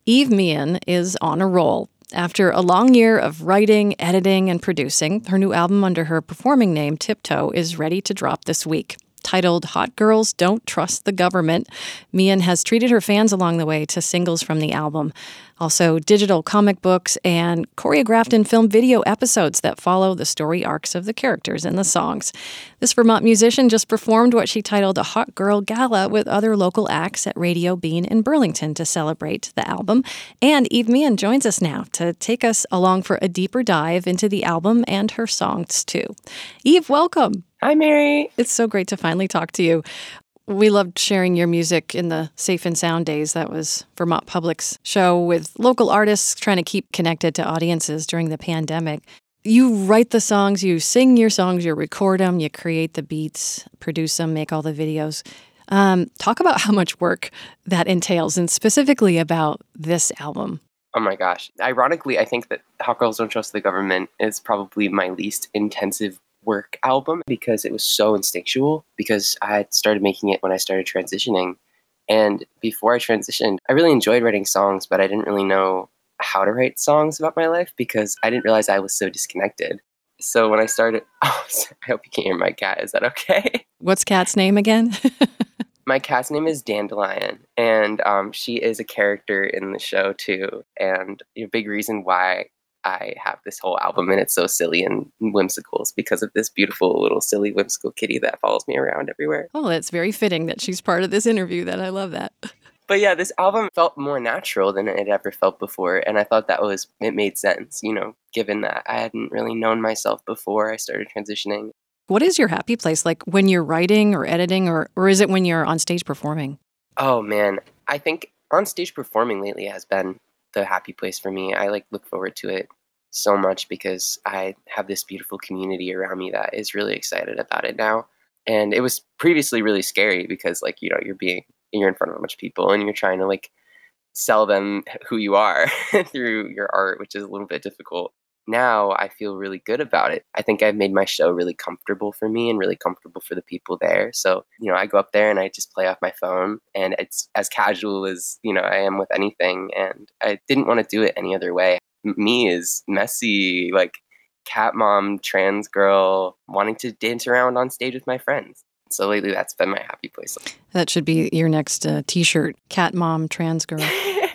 Eve Meehan is on a roll. After a long year of writing, editing, and producing, her new album under her performing name, Tiptoe, is ready to drop this week. Titled Hot Girls Don't Trust the Government, Meehan has treated her fans along the way to singles from the album. Also, digital comic books and choreographed and filmed video episodes that follow the story arcs of the characters in the songs. This Vermont musician just performed what she titled a Hot Girl Gala with other local acts at Radio Bean in Burlington to celebrate the album. And Eve Meehan joins us now to take us along for a deeper dive into the album and her songs, too. Eve, welcome. Hi, Mary. It's so great to finally talk to you. We loved sharing your music in the Safe and Sound days. That was Vermont Public's show with local artists trying to keep connected to audiences during the pandemic. You write the songs, you sing your songs, you record them, you create the beats, produce them, make all the videos. Talk about how much work that entails, and specifically about this album. Oh my gosh. Ironically, I think that Hot Girls Don't Trust the Government is probably my least intensive work album because it was so instinctual, because I had started making it when I started transitioning. And before I transitioned, I really enjoyed writing songs, but I didn't really know how to write songs about my life because I didn't realize I was so disconnected. So when I started, I hope you can't hear my cat. Is that okay? What's Cat's name again? My cat's name is Dandelion, and she is a character in the show too. And a big reason why I have this whole album and it's so silly and whimsical is because of this beautiful little silly whimsical kitty that follows me around everywhere. Oh, it's very fitting that she's part of this interview. That I love that. But yeah, this album felt more natural than it ever felt before. And I thought it made sense, given that I hadn't really known myself before I started transitioning. What is your happy place? Like when you're writing or editing, or is it when you're on stage performing? Oh man, I think on stage performing lately has been the happy place for me. I look forward to it so much because I have this beautiful community around me that is really excited about it now. And it was previously really scary because you're in front of a bunch of people and you're trying to sell them who you are through your art, which is a little bit difficult. Now I feel really good about it. I think I've made my show really comfortable for me and really comfortable for the people there. So, I go up there and I just play off my phone and it's as casual as, I am with anything. And I didn't want to do it any other way. Me is messy, cat mom, trans girl, wanting to dance around on stage with my friends. So lately that's been my happy place. That should be your next t-shirt, cat mom, trans girl.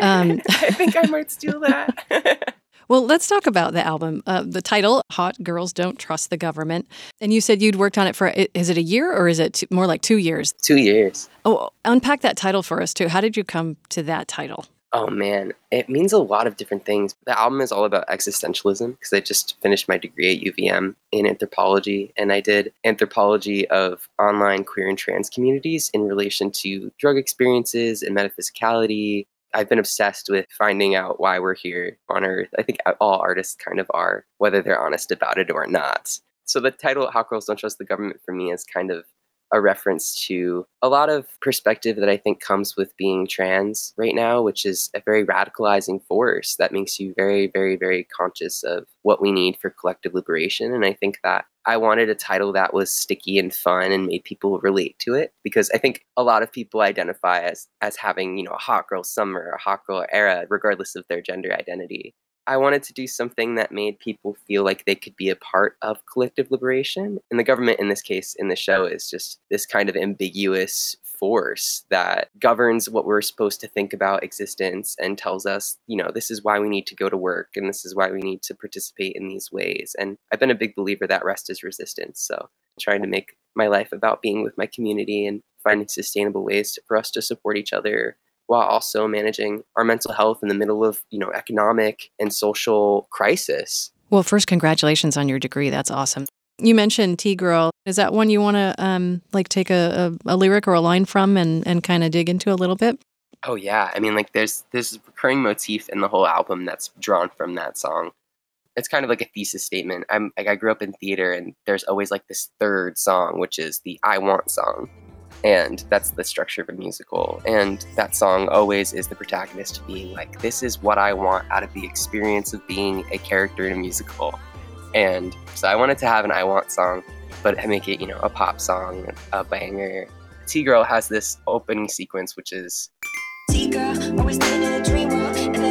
I think I might steal that. Well, let's talk about the album. The title, Hot Girls Don't Trust the Government. And you said you'd worked on it for, is it a year or is it more like 2 years? 2 years. Oh, unpack that title for us too. How did you come to that title? Oh man, it means a lot of different things. The album is all about existentialism because I just finished my degree at UVM in anthropology, and I did anthropology of online queer and trans communities in relation to drug experiences and metaphysicality. I've been obsessed with finding out why we're here on Earth. I think all artists kind of are, whether they're honest about it or not. So the title, Hot Girls Don't Trust the Government, for me is kind of a reference to a lot of perspective that I think comes with being trans right now, which is a very radicalizing force that makes you very, very, very conscious of what we need for collective liberation. And I think that I wanted a title that was sticky and fun and made people relate to it, because I think a lot of people identify as having, a hot girl summer, a hot girl era, regardless of their gender identity. I wanted to do something that made people feel like they could be a part of collective liberation. And the government, in this case, in the show, is just this kind of ambiguous force that governs what we're supposed to think about existence and tells us, this is why we need to go to work and this is why we need to participate in these ways. And I've been a big believer that rest is resistance. So I'm trying to make my life about being with my community and finding sustainable ways for us to support each other, while also managing our mental health in the middle of, economic and social crisis. Well, first, congratulations on your degree. That's awesome. You mentioned T-Girl. Is that one you want to take a lyric or a line from and kind of dig into a little bit? Oh, yeah. I mean, there's this recurring motif in the whole album that's drawn from that song. It's kind of like a thesis statement. I grew up in theater, and there's always this third song, which is the I Want song. And that's the structure of a musical. And that song always is the protagonist being like, this is what I want out of the experience of being a character in a musical. And so I wanted to have an I Want song, but make it, a pop song, a banger. T-Girl has this opening sequence, which is... T-Girl, always living in a dream world, and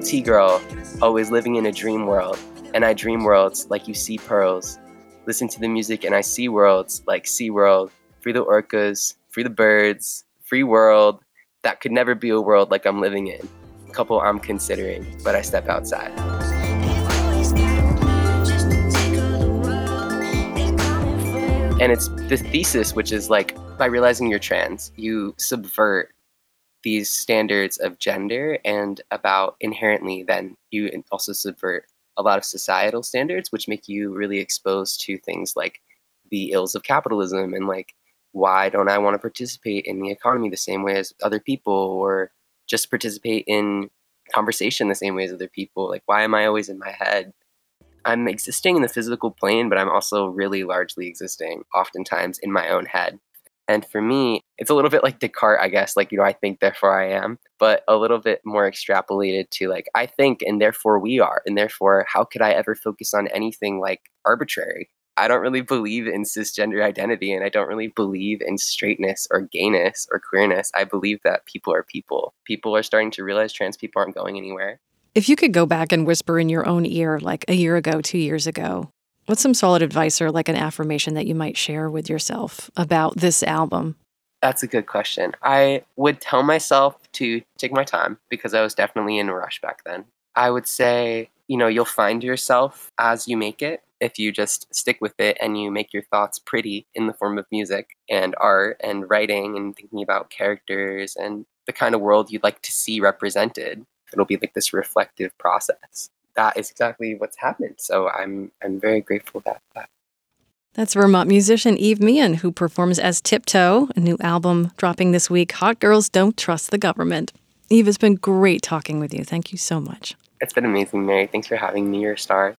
T-girl, always living in a dream world. And I dream worlds like you see pearls. Listen to the music and I see worlds like Sea World. Free the orcas, free the birds, free world. That could never be a world like I'm living in. Couple I'm considering, but I step outside. And it's the thesis, which is like, by realizing you're trans, you subvert these standards of gender, and about inherently then you also subvert a lot of societal standards, which make you really exposed to things like the ills of capitalism and like, why don't I want to participate in the economy the same way as other people, or just participate in conversation the same way as other people? Like, why am I always in my head? I'm existing in the physical plane, but I'm also really largely existing oftentimes in my own head. And for me, it's a little bit like Descartes, I guess, like, I think, therefore I am, but a little bit more extrapolated to like, I think, and therefore we are, and therefore how could I ever focus on anything like arbitrary? I don't really believe in cisgender identity, and I don't really believe in straightness or gayness or queerness. I believe that people are people. People are starting to realize trans people aren't going anywhere. If you could go back and whisper in your own ear like a year ago, 2 years ago, what's some solid advice or like an affirmation that you might share with yourself about this album? That's a good question. I would tell myself to take my time because I was definitely in a rush back then. I would say, you'll find yourself as you make it if you just stick with it and you make your thoughts pretty in the form of music and art and writing and thinking about characters and the kind of world you'd like to see represented. It'll be like this reflective process. That is exactly what's happened. So I'm very grateful for that. That's Vermont musician Eve Meehan, who performs as Tiptoe, a new album dropping this week, Hot Girls Don't Trust the Government. Eve, it's been great talking with you. Thank you so much. It's been amazing, Mary. Thanks for having me. You're a star.